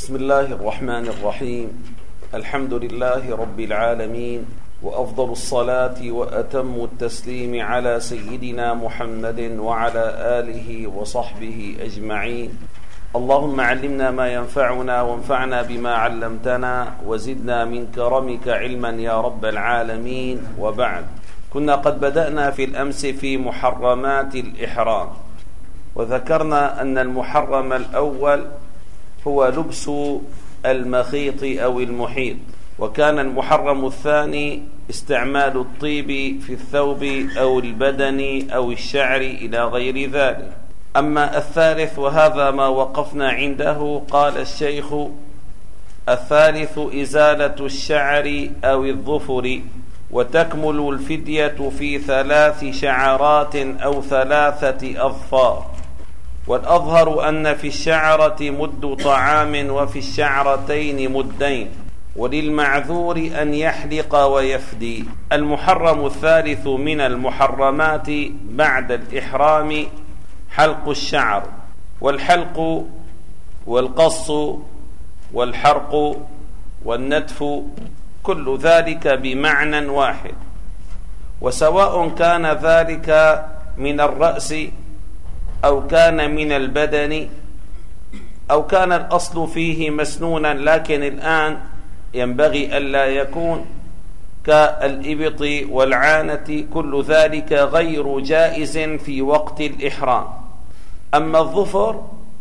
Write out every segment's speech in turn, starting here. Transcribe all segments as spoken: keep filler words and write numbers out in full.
بسم الله الرحمن الرحيم. الحمد لله رب العالمين، وأفضل الصلاة وأتم التسليم على سيدنا محمد وعلى آله وصحبه أجمعين. اللهم علمنا ما ينفعنا وانفعنا بما علمتنا وزدنا من كرمك علما يا رب العالمين. وبعد، كنا قد بدأنا في الأمس في محرمات الإحرام، وذكرنا أن المحرم الأول هو لبس المخيط أو المحيط، وكان المحرم الثاني استعمال الطيب في الثوب أو البدن أو الشعر إلى غير ذلك. أما الثالث وهذا ما وقفنا عنده، قال الشيخ: الثالث إزالة الشعر أو الظفر، وتكمل الفدية في ثلاث شعرات أو ثلاثة أظفار. والأظهر أن في الشعرة مد طعام وفي الشعرتين مدين، وللمعذور أن يحلق ويفدي. المحرم الثالث من المحرمات بعد الإحرام حلق الشعر، والحلق والقص والحرق والنتف كل ذلك بمعنى واحد، وسواء كان ذلك من الرأس أو كان من البدن أو كان الأصل فيه مسنونا، لكن الآن ينبغي ألا يكون كالإبط والعانة، كل ذلك غير جائز في وقت الإحرام. أما الظفر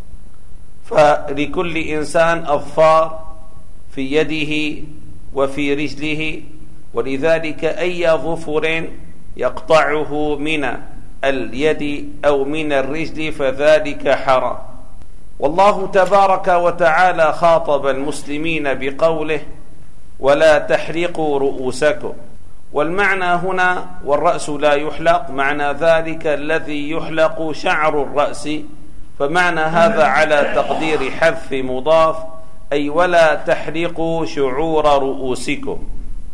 فلكل إنسان أظفار في يده وفي رجله، ولذلك أي ظفر يقطعه من اليد أو من الرجل فذلك حرام. والله تبارك وتعالى خاطب المسلمين بقوله: ولا تحلقوا رؤوسكم. والمعنى هنا والرأس لا يحلق، معنى ذلك الذي يحلق شعر الرأس، فمعنى هذا على تقدير حذف مضاف، أي ولا تحلقوا شعور رؤوسكم.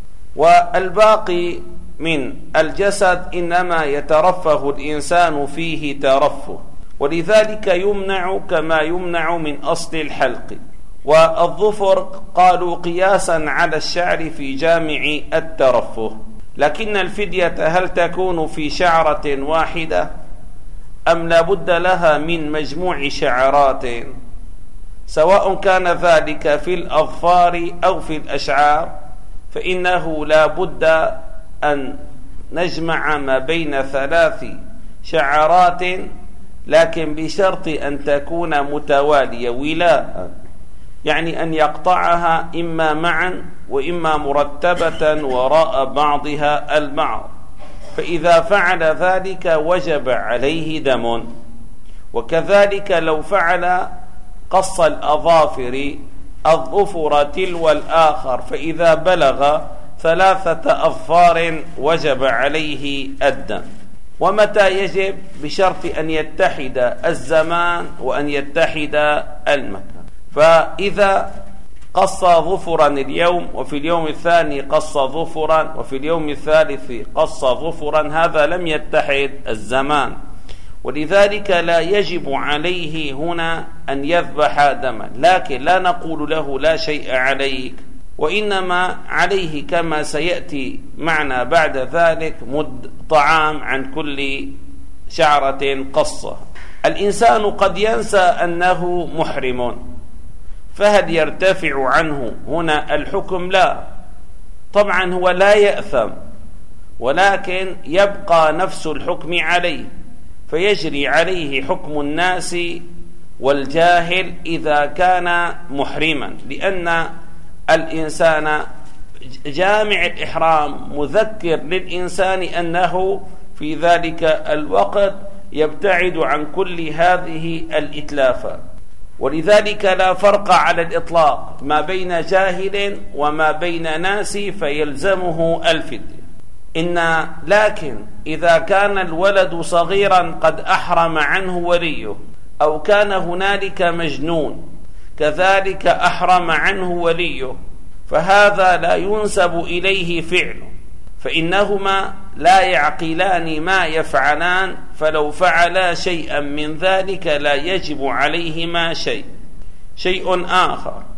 والباقي من الجسد إنما يترفه الإنسان فيه ترفه، ولذلك يمنع كما يمنع من أصل الحلق. والظفر قالوا قياسا على الشعر في جامع الترفه. لكن الفدية هل تكون في شعرة واحدة أم لا بد لها من مجموع شعرات؟ سواء كان ذلك في الأظفار أو في الأشعار، فإنه لا بد أن نجمع ما بين ثلاث شعرات، لكن بشرط أن تكون متوالية ولاء، يعني أن يقطعها إما معا وإما مرتبة وراء بعضها البعض، فإذا فعل ذلك وجب عليه دم. وكذلك لو فعل قص الأظافر الظفر تلو الآخر، فإذا بلغ ثلاثة أظفار وجب عليه الدم. ومتى يجب؟ بشرط أن يتحد الزمان وأن يتحد المكان. فإذا قص ظفرا اليوم وفي اليوم الثاني قص ظفرا وفي اليوم الثالث قص ظفرا، هذا لم يتحد الزمان، ولذلك لا يجب عليه هنا أن يذبح دما. لكن لا نقول له لا شيء عليك، وإنما عليه كما سيأتي معنا بعد ذلك مد طعام عن كل شعرة قصة. الإنسان قد ينسى أنه محرم، فهل يرتفع عنه هنا الحكم؟ لا، طبعا هو لا يأثم، ولكن يبقى نفس الحكم عليه، فيجري عليه حكم الناس والجاهل إذا كان محرما، لأن الإنسان جامع الإحرام مذكر للإنسان أنه في ذلك الوقت يبتعد عن كل هذه الإتلافات. ولذلك لا فرق على الإطلاق ما بين جاهل وما بين ناس فيلزمه الفدية. إن لكن إذا كان الولد صغيرا قد أحرم عنه وليه، أو كان هنالك مجنون كذلك أحرم عنه وليه، فهذا لا ينسب إليه فعله، فإنهما لا يعقلان ما يفعلان، فلو فعلا شيئا من ذلك لا يجب عليهما شيء. شيء آخر،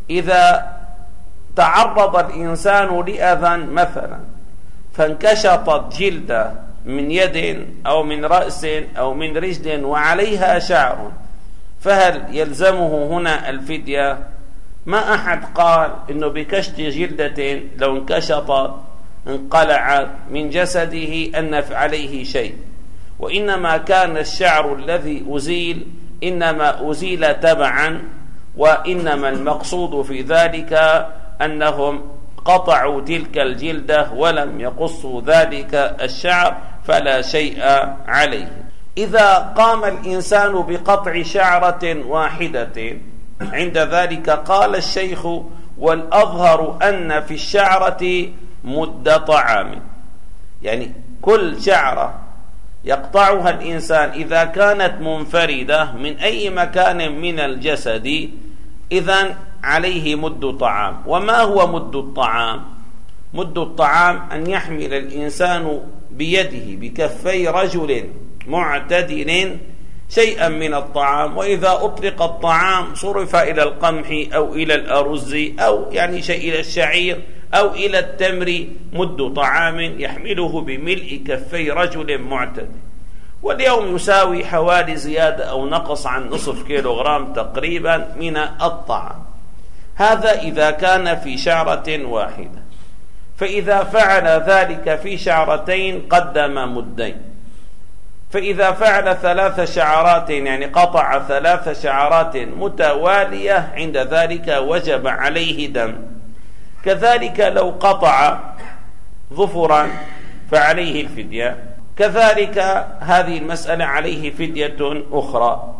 إذا تعرض الإنسان لأذى مثلا فانكشطت جلدة من يد أو من رأس أو من رجل وعليها شعر، فهل يلزمه هنا الفدية؟ ما أحد قال إنه بكشط جلدة لو انكشطت انقلعت من جسده أن عليه شيء، وإنما كان الشعر الذي أزيل إنما أزيل تبعا، وإنما المقصود في ذلك أنهم قطعوا تلك الجلدة ولم يقصوا ذلك الشعر فلا شيء عليه. إذا قام الإنسان بقطع شعرة واحدة عند ذلك قال الشيخ: والأظهر أن في الشعرة مد طعام، يعني كل شعرة يقطعها الإنسان إذا كانت منفردة من أي مكان من الجسد إذن عليه مد طعام. وما هو مد الطعام؟ مد الطعام أن يحمل الإنسان بيده بكفي رجل معتدل شيئا من الطعام، وإذا أطلق الطعام صرف إلى القمح أو إلى الأرز أو يعني شيء إلى الشعير أو إلى التمر، مد طعام يحمله بملء كفي رجل معتدل، واليوم يساوي حوالي زيادة أو نقص عن نصف كيلوغرام تقريبا من الطعام. هذا إذا كان في شعرة واحدة. فإذا فعل ذلك في شعرتين قدم مدين، فإذا فعل ثلاث شعرات يعني قطع ثلاث شعرات متوالية عند ذلك وجب عليه دم. كذلك لو قطع ظفرا فعليه الفدية، كذلك هذه المسألة عليه فدية أخرى.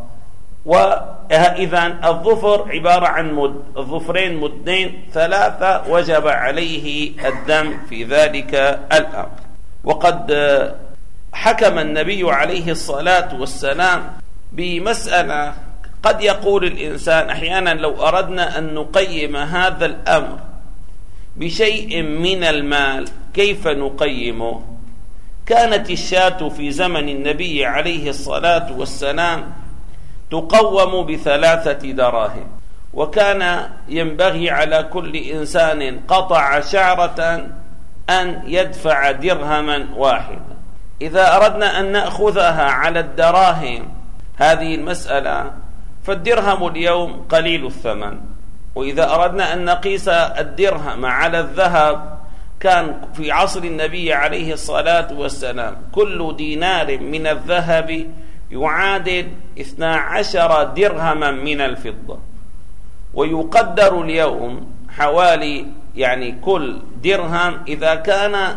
وإذن الظفر عبارة عن مد، الظفرين مدين ثلاثة وجب عليه الدم في ذلك الأمر. وقد حكم النبي عليه الصلاة والسلام بمسألة قد يقول الإنسان أحيانا لو أردنا أن نقيم هذا الأمر بشيء من المال كيف نقيمه؟ كانت الشاة في زمن النبي عليه الصلاة والسلام تقوم بثلاثة دراهم، وكان ينبغي على كل إنسان قطع شعرة أن يدفع درهما واحدا. إذا أردنا أن نأخذها على الدراهم هذه المسألة فالدرهم اليوم قليل الثمن، وإذا أردنا أن نقيس الدرهم على الذهب كان في عصر النبي عليه الصلاة والسلام كل دينار من الذهب يعادل اثنا عشر درهما من الفضة، ويقدر اليوم حوالي يعني كل درهم إذا كان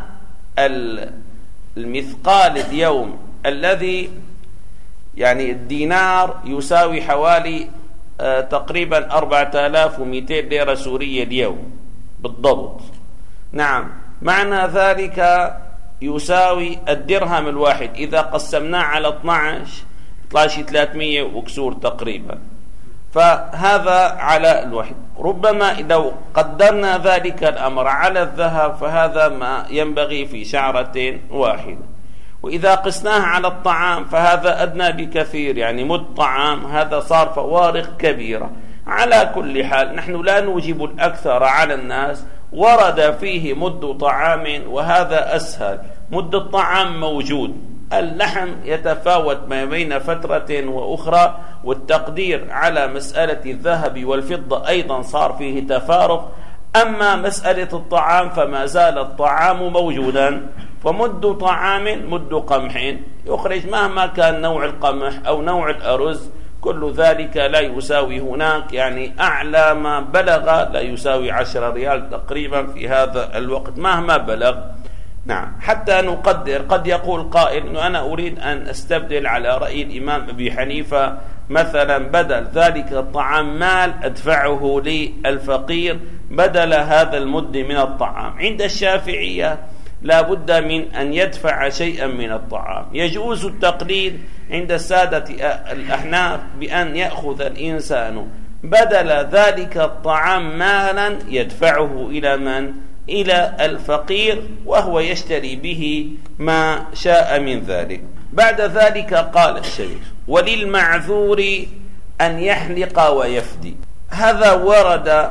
المثقال اليوم الذي يعني الدينار يساوي حوالي آه تقريبا أربعة آلاف ومئتين ليرة سورية اليوم بالضبط. نعم، معنى ذلك يساوي الدرهم الواحد إذا قسمناه على اثنا عشر يطلع شي ثلاثمئة وكسور تقريبا، فهذا على الواحد. ربما لو قدرنا ذلك الأمر على الذهب فهذا ما ينبغي في شعرة واحدة، وإذا قسناه على الطعام فهذا أدنى بكثير، يعني مد طعام هذا صار فوارق كبيرة. على كل حال نحن لا نوجب الأكثر على الناس، ورد فيه مد طعام وهذا أسهل. مد الطعام موجود، اللحم يتفاوت ما بين فترة وأخرى، والتقدير على مسألة الذهب والفضة أيضا صار فيه تفارق. أما مسألة الطعام فما زال الطعام موجودا، فمد طعام مد قمح يخرج مهما كان نوع القمح أو نوع الأرز، كل ذلك لا يساوي هناك، يعني أعلى ما بلغ لا يساوي عشرة ريال تقريبا في هذا الوقت مهما بلغ. نعم، حتى نقدر قد يقول قائل أنه أنا أريد أن أستبدل على رأي الإمام أبي حنيفة مثلا بدل ذلك الطعام مال أدفعه للفقير بدل هذا المد من الطعام. عند الشافعية لا بد من أن يدفع شيئا من الطعام. يجوز التقليد عند السادة الأحناف بأن يأخذ الإنسان بدل ذلك الطعام مالا يدفعه إلى من؟ إلى الفقير، وهو يشتري به ما شاء من ذلك. بعد ذلك قال الشيخ: وللمعذور أن يحلق ويفدي. هذا ورد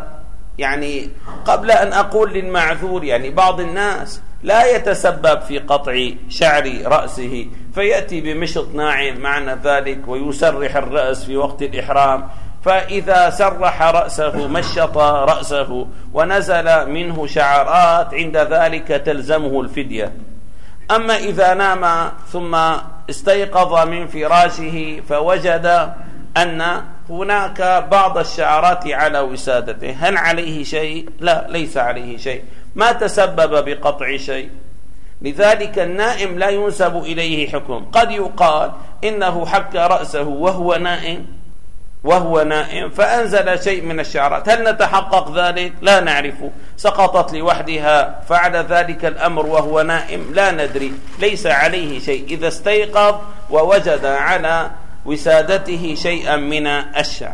يعني قبل أن أقول للمعذور، يعني بعض الناس لا يتسبب في قطع شعر رأسه فيأتي بمشط ناعم معنى ذلك ويسرح الرأس في وقت الإحرام، فإذا سرح رأسه مشط رأسه ونزل منه شعرات عند ذلك تلزمه الفدية. أما إذا نام ثم استيقظ من فراشه فوجد أن هناك بعض الشعرات على وسادته، هل عليه شيء؟ لا، ليس عليه شيء، ما تسبب بقطع شيء. لذلك النائم لا ينسب إليه حكم. قد يقال إنه حك رأسه وهو نائم وهو نائم فأنزل شيء من الشعرات، هل نتحقق ذلك؟ لا نعرف، سقطت لوحدها، فعل ذلك الأمر وهو نائم، لا ندري، ليس عليه شيء إذا استيقظ ووجد على وسادته شيئا من الشعر.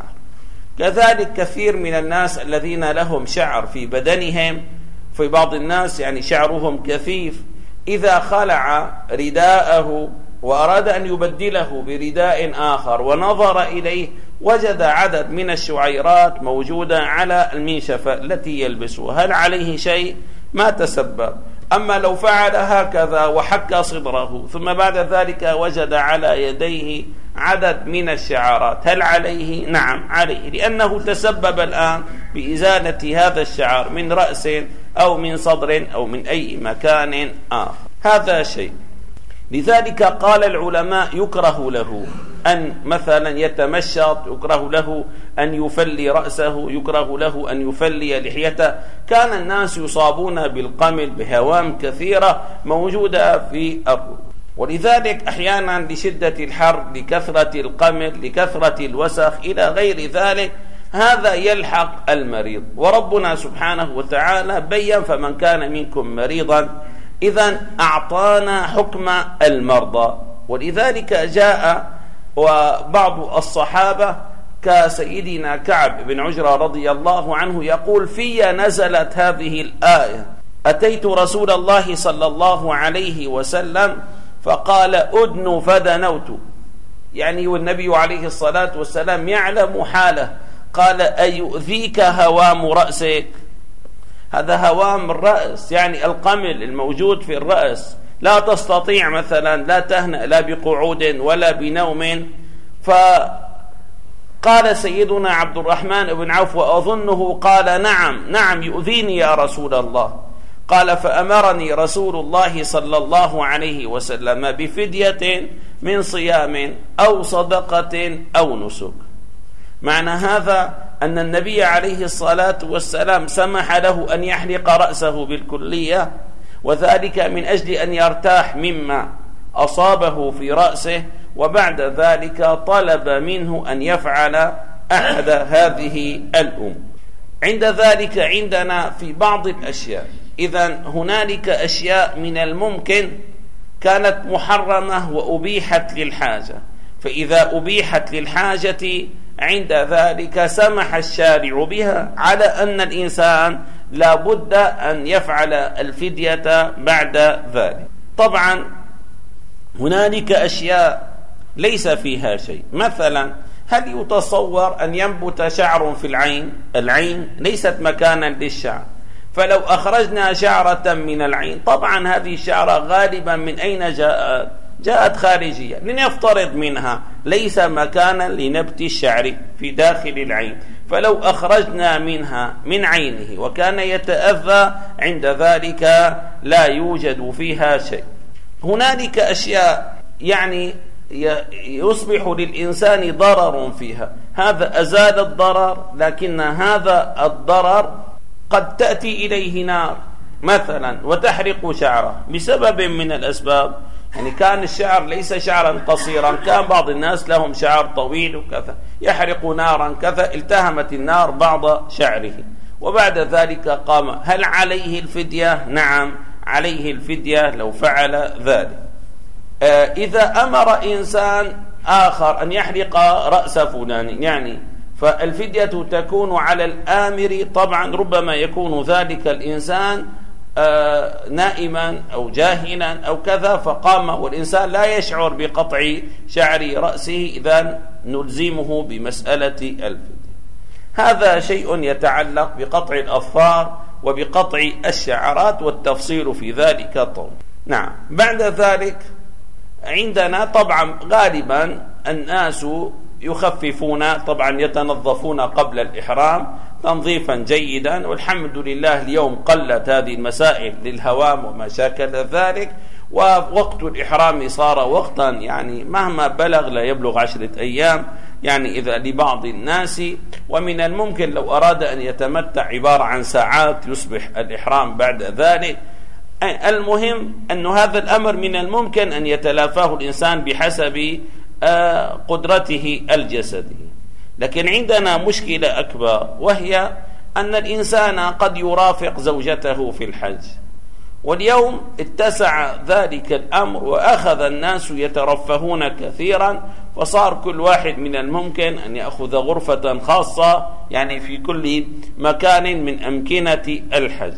كذلك كثير من الناس الذين لهم شعر في بدنهم، في بعض الناس يعني شعرهم كثيف، إذا خلع رداءه وأراد أن يبدله برداء آخر ونظر إليه وجد عدد من الشعيرات موجودة على المنشفة التي يلبسها، هل عليه شيء؟ ما تسبب. أما لو فعل هكذا وحك صدره ثم بعد ذلك وجد على يديه عدد من الشعرات، هل عليه؟ نعم عليه، لأنه تسبب الآن بإزالة هذا الشعر من رأس أو من صدر أو من أي مكان آخر، هذا شيء. لذلك قال العلماء يكره له أن مثلا يتمشط، يكره له أن يفلي رأسه، يكره له أن يفلي لحيته. كان الناس يصابون بالقمل بهوام كثيرة موجودة في الرؤوس، ولذلك أحيانا لشدة الحر، لكثرة القمل، لكثرة الوسخ إلى غير ذلك، هذا يلحق المريض. وربنا سبحانه وتعالى بيّن فمن كان منكم مريضا، إذن أعطانا حكم المرضى. ولذلك جاء وبعض الصحابة كسيدنا كعب بن عجرة رضي الله عنه يقول: في نزلت هذه الآية، أتيت رسول الله صلى الله عليه وسلم فقال أدن فدنوت، يعني والنبي عليه الصلاة والسلام يعلم حاله، قال: أيؤذيك هوام رأسك؟ هذا هوام الرأس يعني القمل الموجود في الرأس، لا تستطيع مثلا لا تهنأ لا بقعود ولا بنوم. فقال سيدنا عبد الرحمن بن عوف وأظنه قال: نعم نعم يؤذيني يا رسول الله. قال: فأمرني رسول الله صلى الله عليه وسلم بفدية من صيام أو صدقة أو نسك. معنى هذا أن النبي عليه الصلاة والسلام سمح له أن يحلق رأسه بالكلية، وذلك من أجل أن يرتاح مما أصابه في رأسه، وبعد ذلك طلب منه أن يفعل أحد هذه الأمور. عند ذلك عندنا في بعض الأشياء، إذن هنالك أشياء من الممكن كانت محرمة وأبيحت للحاجة، فإذا أبيحت للحاجة عند ذلك سمح الشارع بها، على أن الإنسان لا بد أن يفعل الفدية بعد ذلك. طبعا هنالك أشياء ليس فيها شيء، مثلا هل يتصور أن ينبت شعر في العين؟ العين ليست مكانا للشعر، فلو أخرجنا شعرة من العين، طبعا هذه الشعرة غالبا من أين جاءت؟ جاءت خارجية، لنفترض منها ليس مكانا لنبت الشعر في داخل العين، فلو أخرجنا منها من عينه وكان يتأذى عند ذلك لا يوجد فيها شيء. هنالك أشياء يعني يصبح للإنسان ضرر فيها، هذا أزال الضرر، لكن هذا الضرر قد تأتي إليه نار مثلا وتحرق شعره بسبب من الأسباب. يعني كان الشعر ليس شعرا قصيرا، كان بعض الناس لهم شعر طويل وكذا، يحرق نارا كذا، التهمت النار بعض شعره، وبعد ذلك قام. هل عليه الفدية؟ نعم عليه الفدية لو فعل ذلك. آه إذا أمر إنسان آخر أن يحرق رأس فلان، يعني فالفدية تكون على الآمر. طبعا ربما يكون ذلك الإنسان آه نائما أو جاهلا أو كذا فقام، والإنسان لا يشعر بقطع شعر رأسه، إذن نلزمه بمسألة الفدية. هذا شيء يتعلق بقطع الأظفار وبقطع الشعرات، والتفصيل في ذلك طول. نعم. بعد ذلك عندنا طبعا غالبا الناس يخففون، طبعا يتنظفون قبل الإحرام تنظيفا جيدا، والحمد لله اليوم قلت هذه المسائل للهوام وما شاكل ذلك، ووقت الإحرام صار وقتا يعني مهما بلغ لا يبلغ عشرة أيام يعني إذا لبعض الناس، ومن الممكن لو أراد أن يتمتع عبارة عن ساعات يصبح الإحرام بعد ذلك. المهم أن هذا الأمر من الممكن أن يتلافاه الإنسان بحسب قدرته الجسدية. لكن عندنا مشكلة أكبر، وهي أن الإنسان قد يرافق زوجته في الحج، واليوم اتسع ذلك الأمر وأخذ الناس يترفهون كثيرا، فصار كل واحد من الممكن أن يأخذ غرفة خاصة يعني في كل مكان من أمكنة الحج.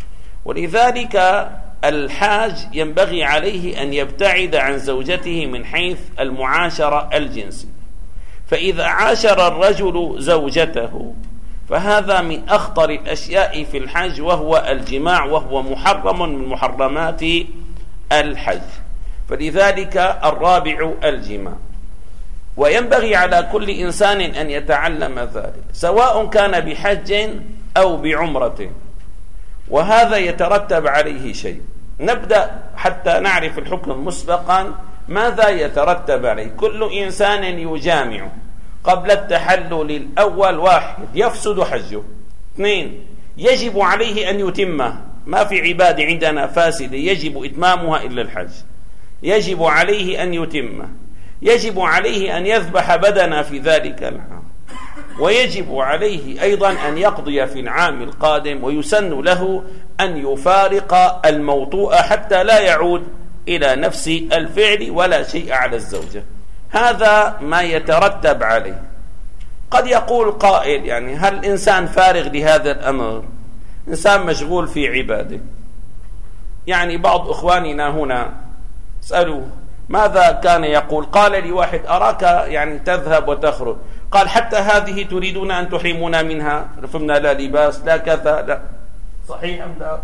ولذلك الحاج ينبغي عليه أن يبتعد عن زوجته من حيث المعاشرة الجنسية، فإذا عاشر الرجل زوجته فهذا من أخطر الأشياء في الحج، وهو الجماع، وهو محرم من محرمات الحج. فلذلك الرابع الجماع، وينبغي على كل إنسان أن يتعلم ذلك سواء كان بحج أو بعمرة، وهذا يترتب عليه شيء. نبدأ حتى نعرف الحكم مسبقا ماذا يترتب عليه. كل إنسان يجامع قبل التحلل الأول واحد يفسد حجه، اثنين يجب عليه أن يتمه، ما في عبادة عندنا فاسدة يجب إتمامها إلا الحج، يجب عليه أن يتمه، يجب عليه أن يذبح بدنا في ذلك العام، ويجب عليه أيضا أن يقضي في العام القادم، ويسن له أن يفارق الموطوء حتى لا يعود إلى نفس الفعل ولا شيء على الزوجة. هذا ما يترتب عليه. قد يقول قائل يعني هل الإنسان فارغ لهذا الأمر؟ إنسان مشغول في عباده. يعني بعض إخواننا هنا سألوه ماذا كان يقول؟ قال لي واحد أراك يعني تذهب وتخرج، قال حتى هذه تريدون أن تحرمونا منها؟ فهمنا لا لباس لا كذا، لا صحيح أم لا؟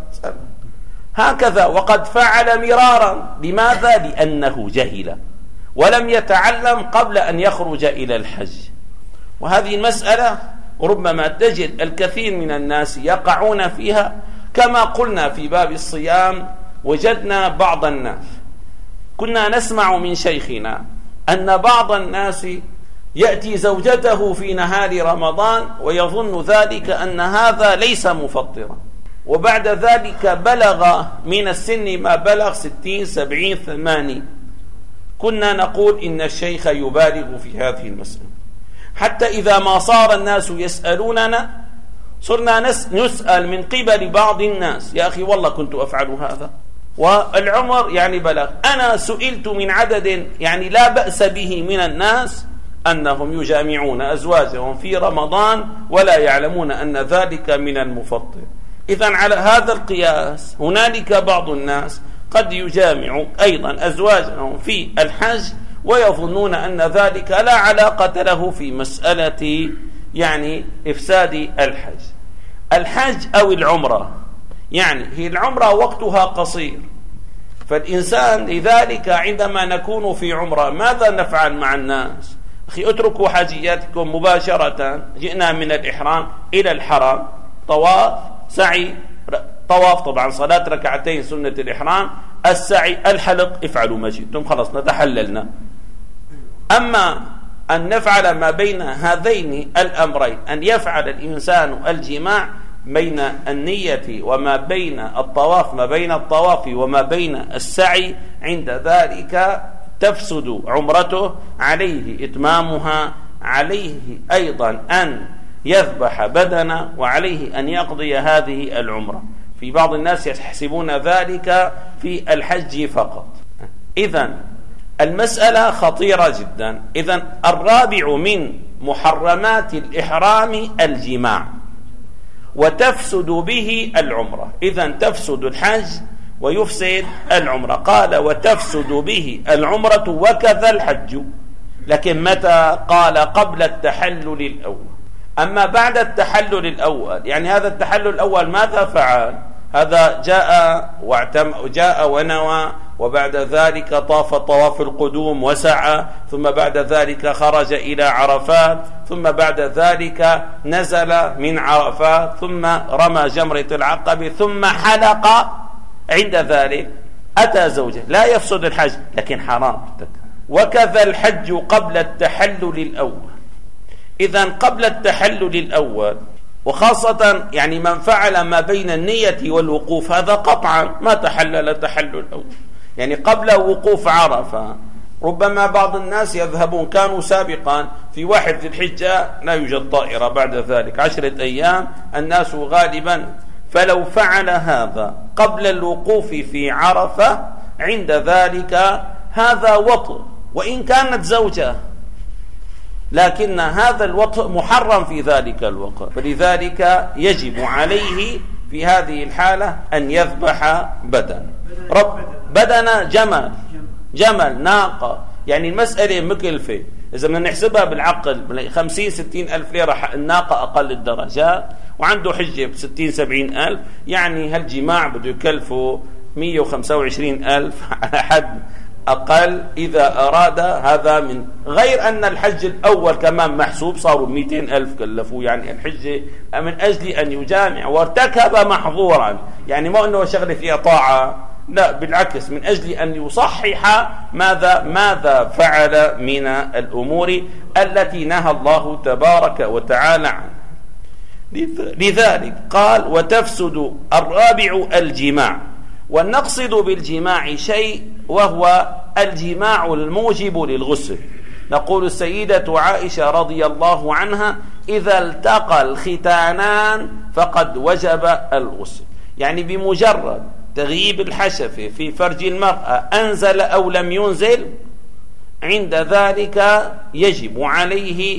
هكذا، وقد فعل مرارا. لماذا؟ لأنه جهل ولم يتعلم قبل أن يخرج إلى الحج. وهذه المسألة ربما تجد الكثير من الناس يقعون فيها. كما قلنا في باب الصيام وجدنا بعض الناس، كنا نسمع من شيخنا أن بعض الناس يأتي زوجته في نهار رمضان ويظن ذلك أن هذا ليس مفطرا، وبعد ذلك بلغ من السن ما بلغ ستين سبعين ثمانين، كنا نقول إن الشيخ يبالغ في هذه المسألة، حتى إذا ما صار الناس يسألوننا صرنا نسأل من قبل بعض الناس يا أخي والله كنت أفعل هذا، والعمر يعني بلغ. أنا سئلت من عدد يعني لا بأس به من الناس أنهم يجامعون أزواجهم في رمضان ولا يعلمون أن ذلك من المفطر. إذن على هذا القياس هنالك بعض الناس قد يجامع أيضا أزواجهم في الحج ويظنون أن ذلك لا علاقة له في مسألة يعني إفساد الحج. الحج أو العمرة يعني هي العمرة وقتها قصير، فالإنسان لذلك عندما نكون في عمرة ماذا نفعل مع الناس؟ أخي اتركوا حاجياتكم مباشرة، جئنا من الإحرام إلى الحرم، طواف سعي، طواف طبعا صلاة ركعتين سنة الإحرام، السعي الحلق، افعلوا ما شئتم، خلص نتحللنا. أما أن نفعل ما بين هذين الأمرين، أن يفعل الإنسان الجماع بين النية وما بين الطواف، ما بين الطواف وما بين السعي، عند ذلك تفسد عمرته، عليه إتمامها، عليه أيضا أن يذبح بدنا، وعليه أن يقضي هذه العمرة. في بعض الناس يحسبون ذلك في الحج فقط. إذن المسألة خطيرة جدا. إذن الرابع من محرمات الإحرام الجماع، وتفسد به العمرة. إذن تفسد الحج ويفسد العمرة. قال وتفسد به العمرة وكذا الحج، لكن متى؟ قال قبل التحلل الأول. أما بعد التحلل الأول، يعني هذا التحلل الأول ماذا فعل؟ هذا جاء واعتم جاء ونوى، وبعد ذلك طاف طواف القدوم وسعى، ثم بعد ذلك خرج إلى عرفات، ثم بعد ذلك نزل من عرفات، ثم رمى جمرة العقبة، ثم حلق. عند ذلك أتى زوجه، لا يفسد الحج لكن حرام. وكذا الحج قبل التحلل الأول. إذن قبل التحلل الأول، وخاصة يعني من فعل ما بين النية والوقوف، هذا قطعا ما تحلل تحلل الأول. يعني قبل وقوف عرفة، ربما بعض الناس يذهبون، كانوا سابقا في واحد ذي الحجة لا يوجد طائرة، بعد ذلك عشرة أيام الناس غالبا، فلو فعل هذا قبل الوقوف في عرفة عند ذلك هذا وطء، وإن كانت زوجة، لكن هذا الوطء محرم في ذلك الوقت، فلذلك يجب عليه في هذه الحالة أن يذبح بدن رب بدن جمل جمل ناقة. يعني المسألة مكلفة، إذا بدنا نحسبها بالعقل خمسين ستين ألف ليرة الناقة أقل الدرجات، وعنده حجة بستين سبعين ألف، يعني هالجماع بده يكلفه مية وخمسة وعشرين ألف على حد أقل إذا أراد هذا، من غير أن الحج الأول كمان محسوب، صاروا مئتين ألف كلفوا. يعني الحجة من أجل أن يجامع وارتكب محظورا، يعني ما أنه شغله فيها طاعة، لا بالعكس، من أجل أن يصحح ماذا ماذا فعل من الأمور التي نهى الله تبارك وتعالى عنها. لذلك قال وتفسد الرابع الجماع، ونقصد بالجماع شيء وهو الجماع الموجب للغسل. نقول السيدة عائشة رضي الله عنها إذا التقى الختانان فقد وجب الغسل، يعني بمجرد تغييب الحشفة في فرج المرأة أنزل أو لم ينزل، عند ذلك يجب عليه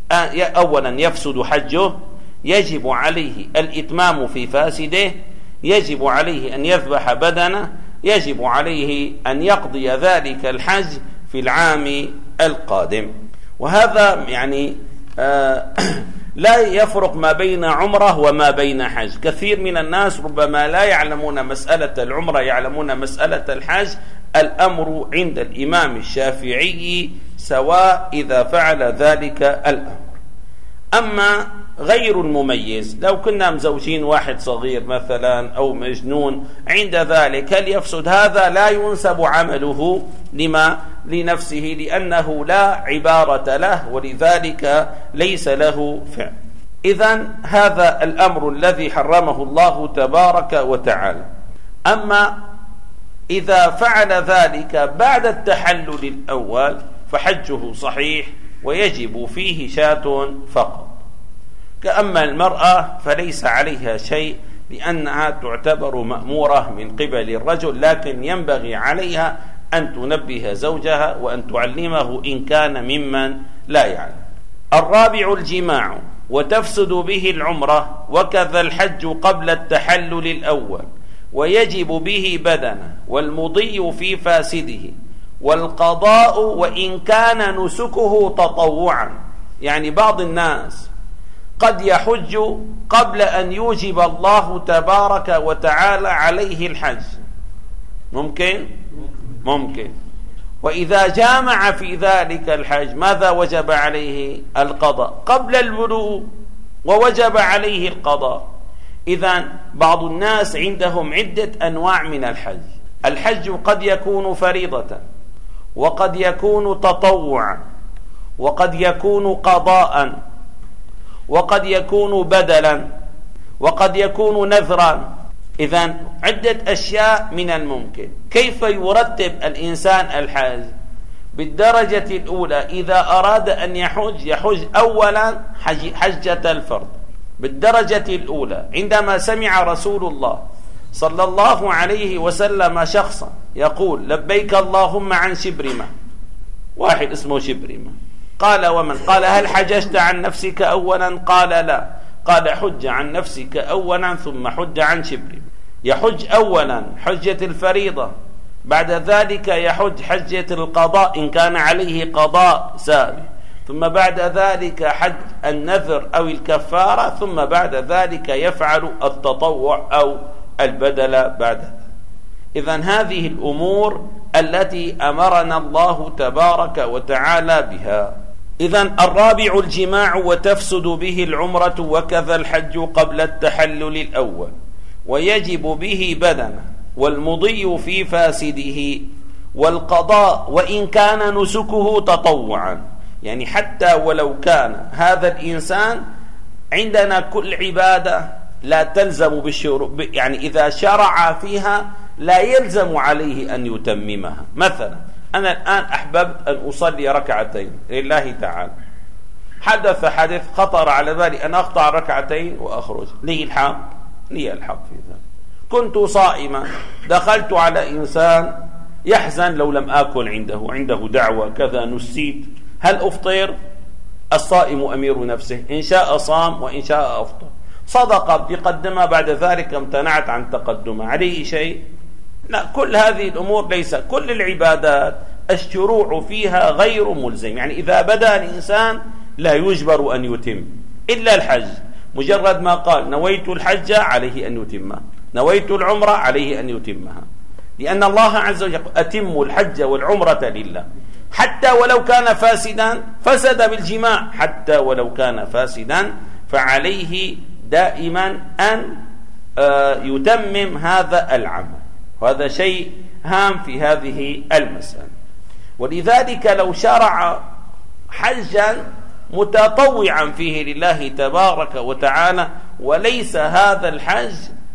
أولا يفسد حجه، يجب عليه الإتمام في فاسده، يجب عليه أن يذبح بدنه، يجب عليه أن يقضي ذلك الحج في العام القادم. وهذا يعني آه لا يفرق ما بين عمره وما بين حج. كثير من الناس ربما لا يعلمون مسألة العمرة، يعلمون مسألة الحج. الأمر عند الإمام الشافعي سواء إذا فعل ذلك الأمر. أما غير المميز، لو كنا مزوجين واحد صغير مثلا أو مجنون، عند ذلك هل يفسد؟ هذا لا ينسب عمله لما لنفسه، لأنه لا عبارة له، ولذلك ليس له فعل. إذن هذا الأمر الذي حرمه الله تبارك وتعالى. أما إذا فعل ذلك بعد التحلل الأول فحجه صحيح ويجب فيه شاة فقط. كأما المرأة فليس عليها شيء، لأنها تعتبر مأمورة من قبل الرجل، لكن ينبغي عليها أن تنبه زوجها وأن تعلمه إن كان ممن لا يعلم. الرابع الجماع، وتفسد به العمرة، وكذا الحج قبل التحلل الأول، ويجب به بدنه، والمضي في فاسده، والقضاء وإن كان نسكه تطوعا. يعني بعض الناس قد يحج قبل أن يوجب الله تبارك وتعالى عليه الحج، ممكن؟ ممكن. وإذا جامع في ذلك الحج ماذا وجب عليه؟ القضاء قبل البلوغ، ووجب عليه القضاء. إذن بعض الناس عندهم عدة أنواع من الحج. الحج قد يكون فريضة، وقد يكون تطوعا، وقد يكون قضاء، وقد يكون بدلا، وقد يكون نذرا. إذن عدة أشياء من الممكن. كيف يرتب الإنسان الحج؟ بالدرجة الأولى إذا أراد أن يحج يحج أولا حجة الفرض بالدرجة الأولى. عندما سمع رسول الله صلى الله عليه وسلم شخصا يقول لبيك اللهم عن شبرمة، واحد اسمه شبرمة، قال ومن؟ قال هل حججت عن نفسك أولا؟ قال لا. قال حج عن نفسك أولا ثم حج عن شبرمة. يحج أولا حجة الفريضة، بعد ذلك يحج حجة القضاء إن كان عليه قضاء سابق، ثم بعد ذلك حج النذر أو الكفارة، ثم بعد ذلك يفعل التطوع أو البدل بعد ذلك. إذن هذه الأمور التي أمرنا الله تبارك وتعالى بها. إذن الرابع الجماع، وتفسد به العمرة وكذا الحج قبل التحلل الأول، ويجب به بدنه، والمضي في فاسده، والقضاء وإن كان نسكه تطوعا. يعني حتى ولو كان هذا الإنسان، عندنا كل عبادة لا تلزم بالشروع، يعني إذا شرع فيها لا يلزم عليه أن يتممها. مثلا أنا الآن أحببت أن أصلي ركعتين لله تعالى، حدث حدث خطر على بالي أن أقطع ركعتين وأخرج، لي الحق لي الحق في ذلك. كنت صائما، دخلت على إنسان يحزن لو لم آكل عنده عنده دعوة كذا، نسيت، هل أفطر؟ الصائم أمير نفسه، إن شاء صام وإن شاء أفطر. صدقة بقدمها بعد ذلك امتنعت عن تقدمها، عليه شيء؟ لا. كل هذه الأمور ليس كل العبادات الشروع فيها غير ملزم. يعني إذا بدأ الإنسان لا يجبر أن يتم إلا الحج، مجرد ما قال نويت الحج عليه أن يتمها، نويت العمرة عليه أن يتمها، لأن الله عز وجل أتموا الحج والعمرة لله، حتى ولو كان فاسدا، فسد بالجماع، حتى ولو كان فاسدا فعليه دائما أن يتمم هذا العمل. وهذا شيء هام في هذه المسألة. ولذلك لو شرع حجا متطوعا فيه لله تبارك وتعالى، وليس هذا الحج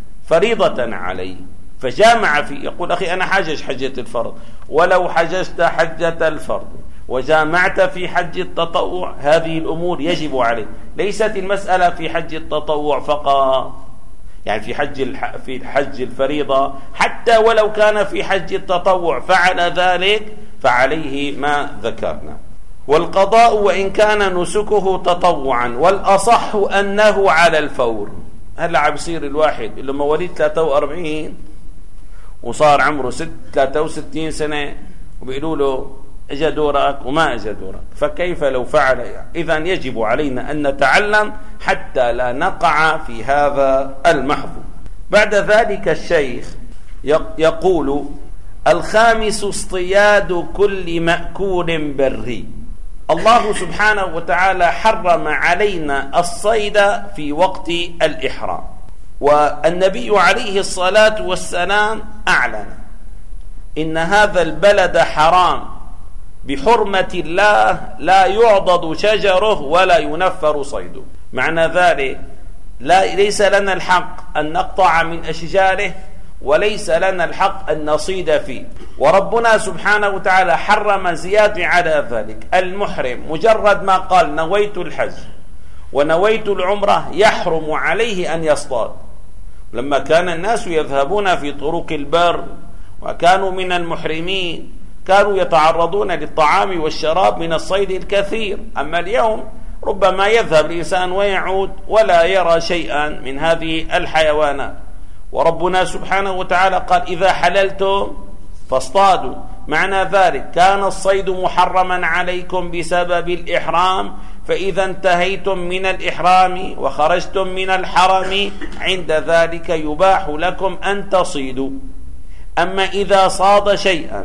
فريضة عليه، فجامع فيه، يقول أخي أنا حاجج حجة الفرض، ولو حججت حجة الفرض وجامعت في حج التطوع، هذه الأمور يجب عليه. ليست المسألة في حج التطوع فقط، يعني في حج الح... في حج الفريضة، حتى ولو كان في حج التطوع فعل ذلك فعليه ما ذكرنا. والقضاء وإن كان نسكه تطوعا، والأصح أنه على الفور. هلا عم يصير الواحد اللي مواليد ثلاثة وأربعين وصار عمره ثلاثة وستين سنة وبيقولوا له اجى دورك وما اجى دورك، فكيف لو فعل يعني؟ إذا يجب علينا أن نتعلم حتى لا نقع في هذا المحظور. بعد ذلك الشيخ يقول: الخامس اصطياد كل مأكول بري. الله سبحانه وتعالى حرم علينا الصيد في وقت الإحرام، والنبي عليه الصلاة والسلام أعلن إن هذا البلد حرام بحرمة الله، لا يعضد شجره ولا ينفر صيده. معنى ذلك لا ليس لنا الحق أن نقطع من أشجاره، وليس لنا الحق أن نصيد فيه. وربنا سبحانه وتعالى حرم زيادة على ذلك. المحرم مجرد ما قال نويت الحج ونويت العمرة يحرم عليه أن يصطاد. لما كان الناس يذهبون في طرق البر وكانوا من المحرمين كانوا يتعرضون للطعام والشراب من الصيد الكثير. أما اليوم ربما يذهب الإنسان ويعود ولا يرى شيئا من هذه الحيوانات. وربنا سبحانه وتعالى قال: إذا حللتم فاصطادوا. معنى ذلك كان الصيد محرما عليكم بسبب الإحرام، فإذا انتهيتم من الإحرام وخرجتم من الحرم عند ذلك يباح لكم أن تصيدوا. أما إذا صاد شيئا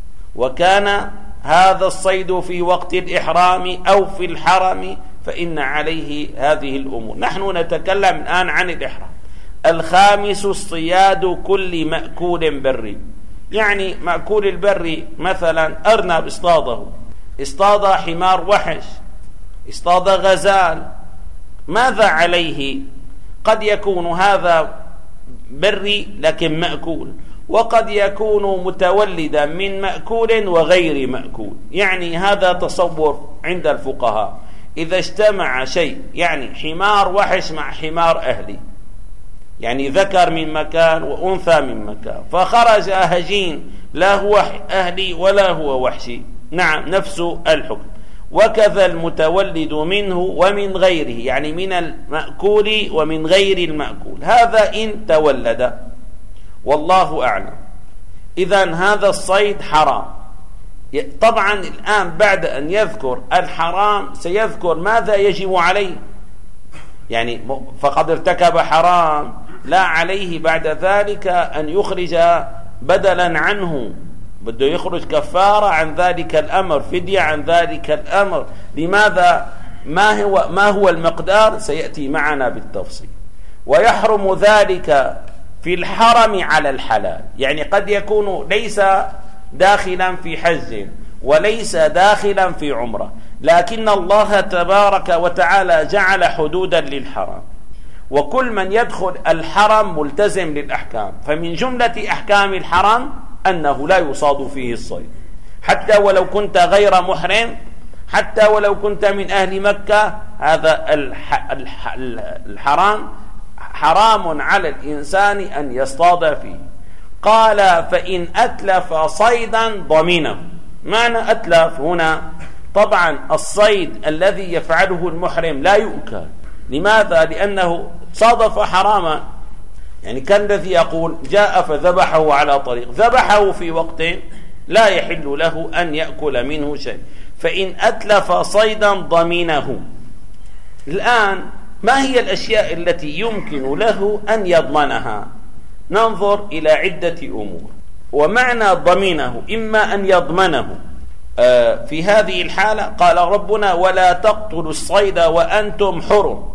وكان هذا الصيد في وقت الإحرام أو في الحرم فإن عليه هذه الأمور. نحن نتكلم الآن عن الإحرام. الخامس اصطياد كل مأكول بري، يعني مأكول البري مثلا أرنب اصطاده، اصطاد حمار وحش، اصطاد غزال، ماذا عليه؟ قد يكون هذا بري لكن مأكول، وقد يكون متولدا من مأكول وغير مأكول. يعني هذا تصور عند الفقهاء. إذا اجتمع شيء، يعني حمار وحش مع حمار أهلي، يعني ذكر من مكان وأنثى من مكان، فخرج هجين لا هو أهلي ولا هو وحشي، نعم نفس الحكم. وكذا المتولد منه ومن غيره، يعني من المأكول ومن غير المأكول، هذا إن تولد، والله أعلم. إذن هذا الصيد حرام. طبعا الآن بعد أن يذكر الحرام سيذكر ماذا يجب عليه، يعني فقد ارتكب حرام لا عليه بعد ذلك أن يخرج بدلا عنه، بده يخرج كفارة عن ذلك الأمر، فدية عن ذلك الأمر. لماذا؟ ما هو ما هو المقدار سيأتي معنا بالتفصيل. ويحرم ذلك في الحرم على الحلال، يعني قد يكون ليس داخلا في حج وليس داخلا في عمرة، لكن الله تبارك وتعالى جعل حدودا للحرم، وكل من يدخل الحرم ملتزم للأحكام. فمن جملة أحكام الحرم أنه لا يصاد فيه الصيد، حتى ولو كنت غير محرم، حتى ولو كنت من أهل مكة، هذا الحرام حرام على الإنسان أن يصطاد فيه. قال فإن أتلف صيدا ضمنه. معنى أتلف هنا طبعا الصيد الذي يفعله المحرم لا يؤكل. لماذا؟ لأنه صادف حراما. يعني كان الذي يقول جاء فذبحه على طريق، ذبحه في وقت لا يحل له أن يأكل منه شيء. فإن أتلف صيدا ضمنه. الآن ما هي الأشياء التي يمكن له أن يضمنها؟ ننظر إلى عدة أمور. ومعنى ضمنه إما أن يضمنه في هذه الحالة قال ربنا ولا تقتلوا الصيد وأنتم حرم.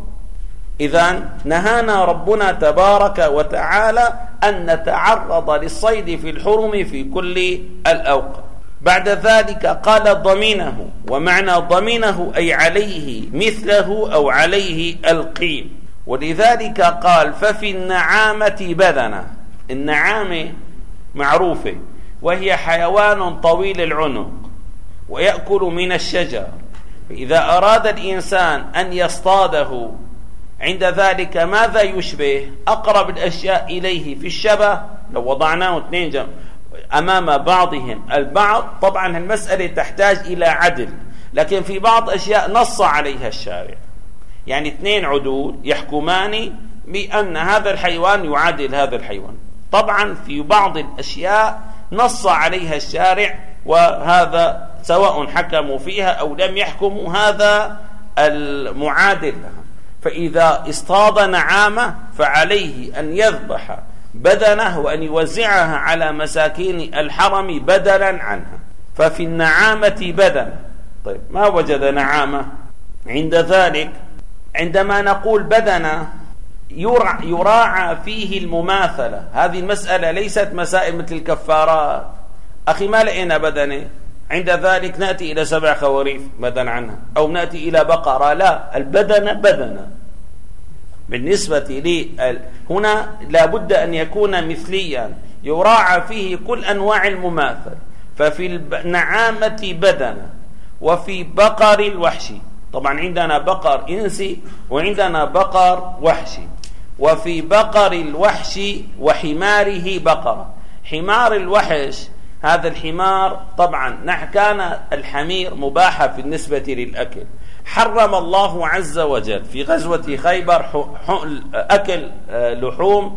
إذن نهانا ربنا تبارك وتعالى أن نتعرض للصيد في الحرم في كل الأوقات. بعد ذلك قال ضمينه، ومعنى ضمينه أي عليه مثله أو عليه القيم. ولذلك قال ففي النعامة بدنة. النعامة معروفة، وهي حيوان طويل العنق ويأكل من الشجر. فإذا أراد الإنسان أن يصطاده عند ذلك ماذا يشبه؟ أقرب الأشياء إليه في الشبه لو وضعناه اثنين جنب أمام بعضهم البعض، طبعا المسألة تحتاج إلى عدل، لكن في بعض أشياء نص عليها الشارع، يعني اثنين عدول يحكمان بأن هذا الحيوان يعادل هذا الحيوان. طبعا في بعض الأشياء نص عليها الشارع، وهذا سواء حكموا فيها أو لم يحكموا هذا المعادل لها. فإذا اصطاد نعامة فعليه أن يذبح بدنه وأن يوزعها على مساكين الحرم بدلا عنها. ففي النعامة بدن. طيب ما وجد نعامة؟ عند ذلك عندما نقول بدنة يراعى فيه المماثلة. هذه المسألة ليست مسائل مثل الكفارات. أخي ما لقينا بدنة، عند ذلك نأتي إلى سبع خواريف بدن عنها، أو نأتي إلى بقرة. لا، البدنة بدنة. بالنسبة لي هنا لابد أن يكون مثليا يراعى فيه كل أنواع المماثل. ففي النعامة بدنة، وفي بقر الوحشي. طبعا عندنا بقر إنسي وعندنا بقر وحشي. وفي بقر الوحش وحماره بقرة. حمار الوحش هذا الحمار طبعا كان الحمير مباحة بالنسبة للأكل. حرم الله عز وجل في غزوة خيبر أكل لحوم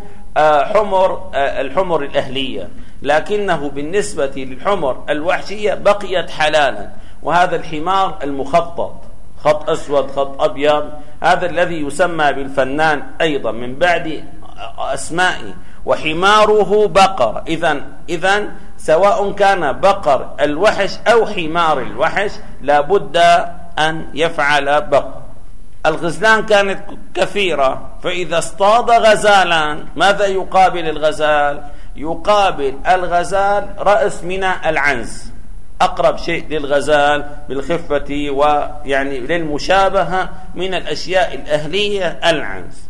حمر الحمر الأهلية، لكنه بالنسبة للحمر الوحشية بقيت حلالا. وهذا الحمار المخطط، خط أسود خط أبيض، هذا الذي يسمى بالفنان أيضا من بعد أسمائه. وحماره بقر. إذن إذن سواء كان بقر الوحش أو حمار الوحش لابد أن يفعل بقر. الغزلان كانت كثيرة، فإذا اصطاد غزالا ماذا يقابل الغزال؟ يقابل الغزال رأس من العنز، أقرب شيء للغزال بالخفة ويعني للمشابهة من الأشياء الأهلية العنز.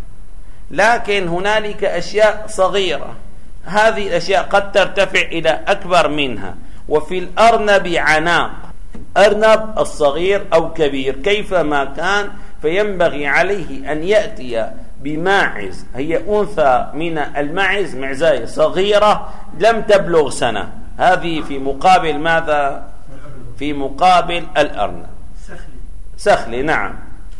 لكن هنالك أشياء صغيرة، هذه الأشياء قد ترتفع إلى أكبر منها. وفي الأرنب عناق، أرنب الصغير أو كبير كيفما كان، فينبغي عليه أن يأتي بماعز، هي أنثى من المعز، معزاية صغيرة لم تبلغ سنة. هذه في مقابل ماذا؟ في مقابل الأرنب. سخلي. نعم.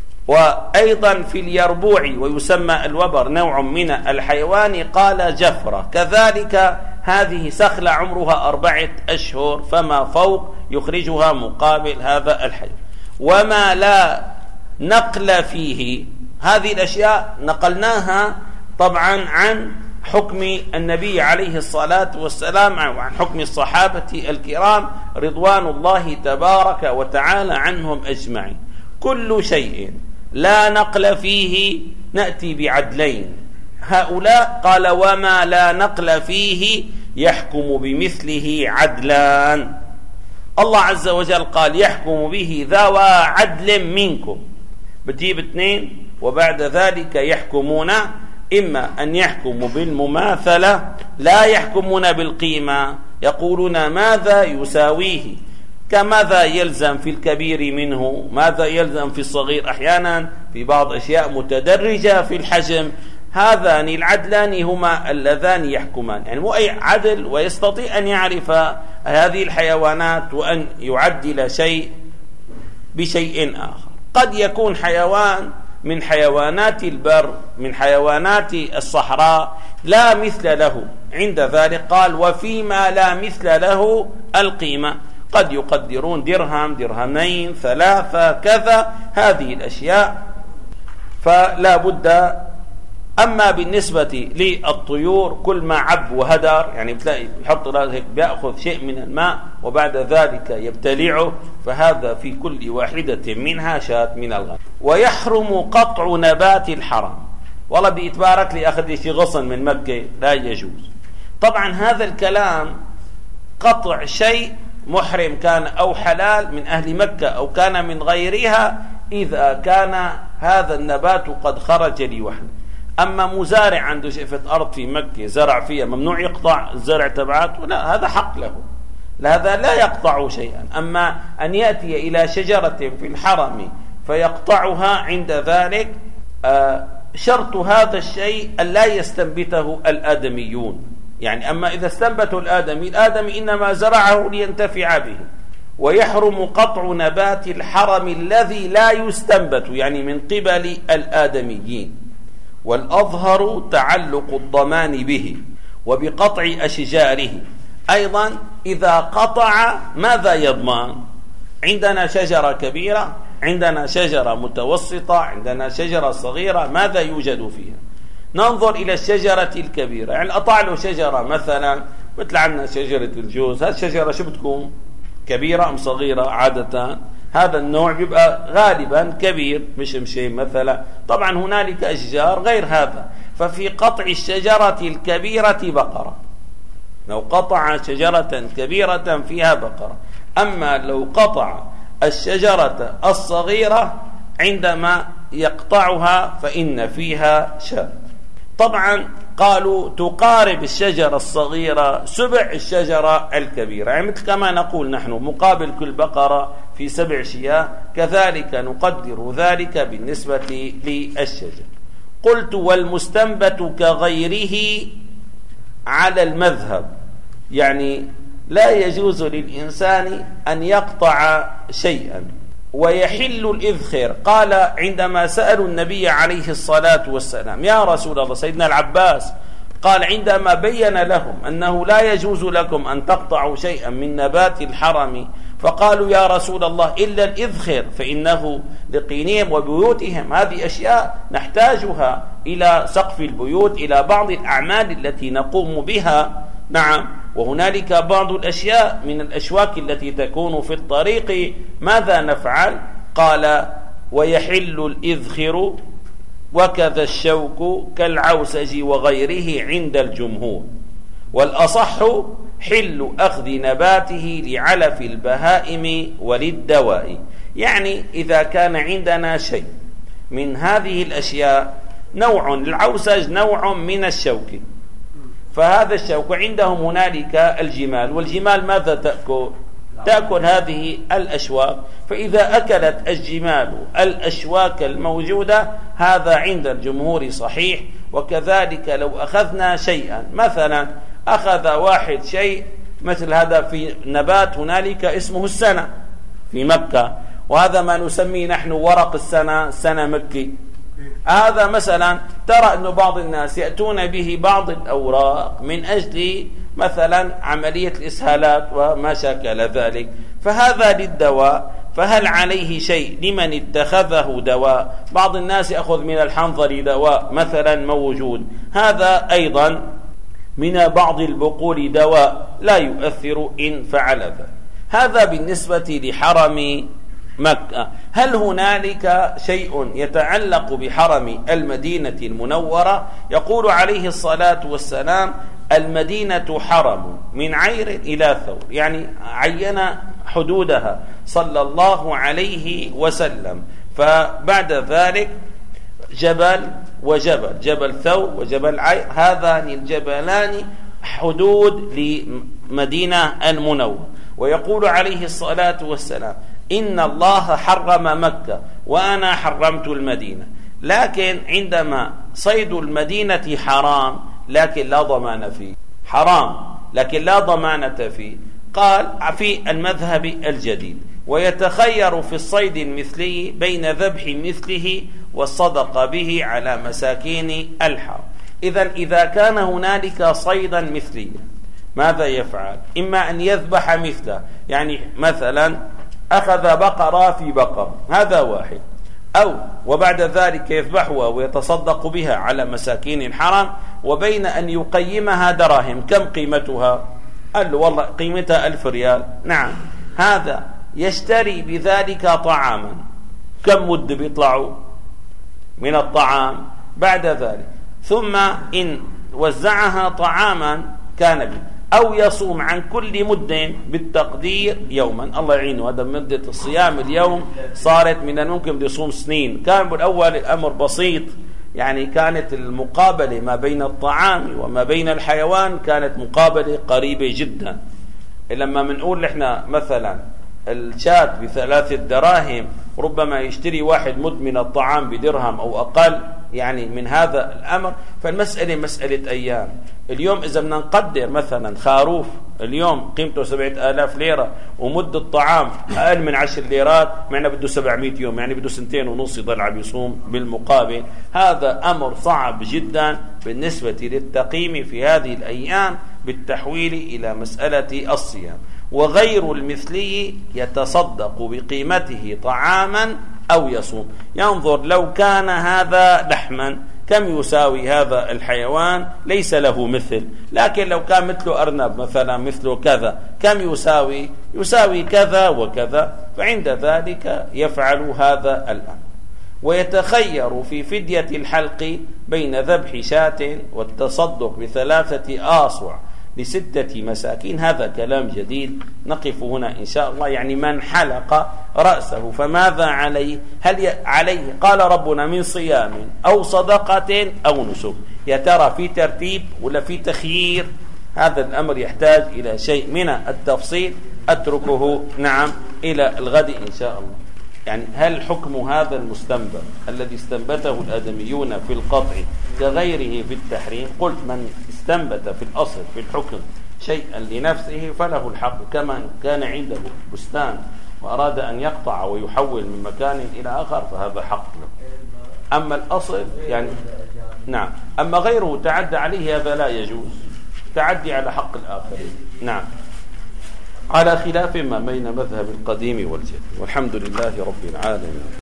وأيضا في اليربوع ويسمى الوبر نوع من الحيوان قال جفرة، كذلك هذه سخلة عمرها أربعة أشهر فما فوق، يخرجها مقابل هذا الحي. وما لا نقل فيه، هذه الأشياء نقلناها طبعا عن حكم النبي عليه الصلاة والسلام وعن حكم الصحابة الكرام رضوان الله تبارك وتعالى عنهم أجمعين. كل شيء لا نقل فيه نأتي بعدلين. هؤلاء قال وما لا نقل فيه يحكم بمثله عدلان. الله عز وجل قال يحكم به ذوى عدل منكم، بتجيب اثنين وبعد ذلك يحكمون، إما أن يحكموا بالمماثلة لا يحكمون بالقيمة، يقولون ماذا يساويه، كماذا يلزم في الكبير منه، ماذا يلزم في الصغير، أحيانا في بعض أشياء متدرجة في الحجم. هذان العدلان هما اللذان يحكمان، يعني مو أي عدل ويستطيع أن يعرف هذه الحيوانات وأن يعدل شيء بشيء آخر. قد يكون حيوان من حيوانات البر، من حيوانات الصحراء لا مثل له، عند ذلك قال وفيما لا مثل له القيمة، قد يقدرون درهم درهمين ثلاثة كذا، هذه الأشياء فلا بد. أما بالنسبة للطيور كل ما عب وهدر، يعني بتلاقي يحط راسك بيأخذ شيء من الماء وبعد ذلك يبتلعه، فهذا في كل واحدة منها شاة من الغنم. ويحرم قطع نبات الحرام. والله بدي اتبارك لي أخذ شيء غصن من مكة لا يجوز. طبعا هذا الكلام قطع شيء محرم كان أو حلال من أهل مكة أو كان من غيرها، إذا كان هذا النبات قد خرج لوحده. أما مزارع عنده شقفة أرض في مكة زرع فيها، ممنوع يقطع الزرع تبعته؟ لا، هذا حق له، هذا لا يقطع شيئا. أما أن يأتي إلى شجرة في الحرم فيقطعها، عند ذلك شرط هذا الشيء أن لا يستنبته الآدميون. يعني أما إذا استنبته الآدمي، الآدمي إنما زرعه لينتفع به. ويحرم قطع نبات الحرم الذي لا يستنبت، يعني من قبل الآدميين. والأظهر تعلق الضمان به وبقطع أشجاره. أيضا إذا قطع ماذا يضمن؟ عندنا شجرة كبيرة، عندنا شجرة متوسطة، عندنا شجرة صغيرة، ماذا يوجد فيها؟ ننظر إلى الشجرة الكبيرة، يعني قطع له شجرة مثلا مثل عندنا شجرة الجوز، هذه الشجرة شو بتكون؟ كبيرة أم صغيرة؟ عادة هذا النوع بيبقى غالبا كبير، مش مشي مثلا. طبعا هنالك أشجار غير هذا. ففي قطع الشجرة الكبيرة بقرة، لو قطع شجرة كبيرة فيها بقرة. أما لو قطع الشجرة الصغيرة عندما يقطعها فإن فيها شاة. طبعا قالوا تقارب الشجرة الصغيرة سبع الشجرة الكبيرة، يعني مثل كما نقول نحن مقابل كل بقرة في سبع شياه، كذلك نقدر ذلك بالنسبة للشجر. قلت والمستنبت كغيره على المذهب، يعني لا يجوز للإنسان أن يقطع شيئا. ويحل الإذخر. قال عندما سألوا النبي عليه الصلاة والسلام يا رسول الله، سيدنا العباس قال عندما بين لهم أنه لا يجوز لكم أن تقطعوا شيئا من نبات الحرم، فقالوا يا رسول الله إلا الإذخر فإنه لقينهم وبيوتهم، هذه أشياء نحتاجها إلى سقف البيوت، إلى بعض الأعمال التي نقوم بها. نعم، وهنالك بعض الأشياء من الأشواك التي تكون في الطريق، ماذا نفعل؟ قال ويحل الإذخر وكذا الشوك كالعوسج وغيره عند الجمهور. والأصح حل أخذ نباته لعلف البهائم وللدواء. يعني إذا كان عندنا شيء من هذه الأشياء، نوع العوسج نوع من الشوك، فهذا الشوك عندهم هنالك الجمال، والجمال ماذا تأكل؟ تأكل هذه الأشواك. فإذا أكلت الجمال الأشواك الموجودة هذا عند الجمهور صحيح. وكذلك لو أخذنا شيئا، مثلا أخذ واحد شيء مثل هذا في نبات هنالك اسمه السنة في مكة، وهذا ما نسميه نحن ورق السنة، سنة مكي، هذا مثلا ترى أن بعض الناس يأتون به بعض الأوراق من أجل مثلا عملية الإسهالات وما شاكل ذلك، فهذا للدواء، فهل عليه شيء لمن اتخذه دواء؟ بعض الناس يأخذ من الحنظل دواء مثلا موجود، هذا أيضا من بعض البقول دواء لا يؤثر إن فعل ذلك. هذا بالنسبة لحرم مكة. هل هنالك شيء يتعلق بحرم المدينة المنورة؟ يقول عليه الصلاة والسلام: المدينة حرم من عير إلى ثور، يعني عين حدودها صلى الله عليه وسلم. فبعد ذلك جبل وجبل، جبل ثور وجبل عير، هذان الجبلان حدود لمدينة المنورة. ويقول عليه الصلاة والسلام: إن الله حرم مكة وأنا حرمت المدينة، لكن عندما صيد المدينة حرام لكن لا ضمان فيه، حرام لكن لا ضمانة فيه. قال في المذهب الجديد: ويتخير في الصيد المثلي بين ذبح مثله والصدقة به على مساكين الحرم. إذن إذا كان هنالك صيدا مثليا ماذا يفعل؟ إما أن يذبح مثله، يعني مثلا أخذ بقرة في بقر، هذا واحد، أو وبعد ذلك يذبحها ويتصدق بها على مساكين الحرم، وبين أن يقيمها دراهم. كم قيمتها؟ قال له والله قيمتها ألف ريال. نعم، هذا يشتري بذلك طعاما. كم مد بيطلعوا من الطعام بعد ذلك؟ ثم إن وزعها طعاما كان به، أو يصوم عن كل مد بالتقدير يوما. الله يعينه، هذا مدة الصيام اليوم صارت من الممكن يصوم سنين. كان بالأول الأمر بسيط، يعني كانت المقابلة ما بين الطعام وما بين الحيوان كانت مقابلة قريبة جدا. لما منقول إحنا مثلا الشاة بثلاثة دراهم، ربما يشتري واحد مد من الطعام بدرهم أو أقل، يعني من هذا الأمر. فالمسألة مسألة أيام. اليوم إذا بدنا نقدر مثلا خروف اليوم قيمته سبعة آلاف ليرة ومد الطعام أقل من عشر ليرات، معنى بده سبعمائة يوم، يعني بده سنتين ونص يضل عم يصوم بالمقابل. هذا أمر صعب جدا بالنسبة للتقييم في هذه الأيام بالتحويل إلى مسألة الصيام. وغير المثلي يتصدق بقيمته طعاما أو يصوم. ينظر لو كان هذا لحما كم يساوي هذا الحيوان، ليس له مثل، لكن لو كان مثله أرنب مثلا مثله كذا كم يساوي؟ يساوي كذا وكذا. فعند ذلك يفعل هذا الأمر. ويتخير في فدية الحلق بين ذبح شاة والتصدق بثلاثة آصع لستة مساكين. هذا كلام جديد نقف هنا إن شاء الله. يعني من حلق رأسه فماذا عليه؟ هل عليه قال ربنا من صيام أو صدقة أو نسك؟ يا ترى في ترتيب ولا في تخيير؟ هذا الأمر يحتاج إلى شيء من التفصيل، أتركه نعم إلى الغد إن شاء الله. يعني هل حكم هذا المستنبت الذي استنبته الآدميون في القطع كغيره في التحريم؟ قلت من استنبت في الأصل في الحكم شيئا لنفسه فله الحق، كما كان عنده بستان وأراد أن يقطع ويحول من مكان إلى آخر فهذا حق له. أما الأصل يعني نعم، أما غيره تعدى عليه هذا لا يجوز، تعدي على حق الآخرين. نعم، على خلاف ما بين مذهب القديم والجديد، والحمد لله رب العالمين.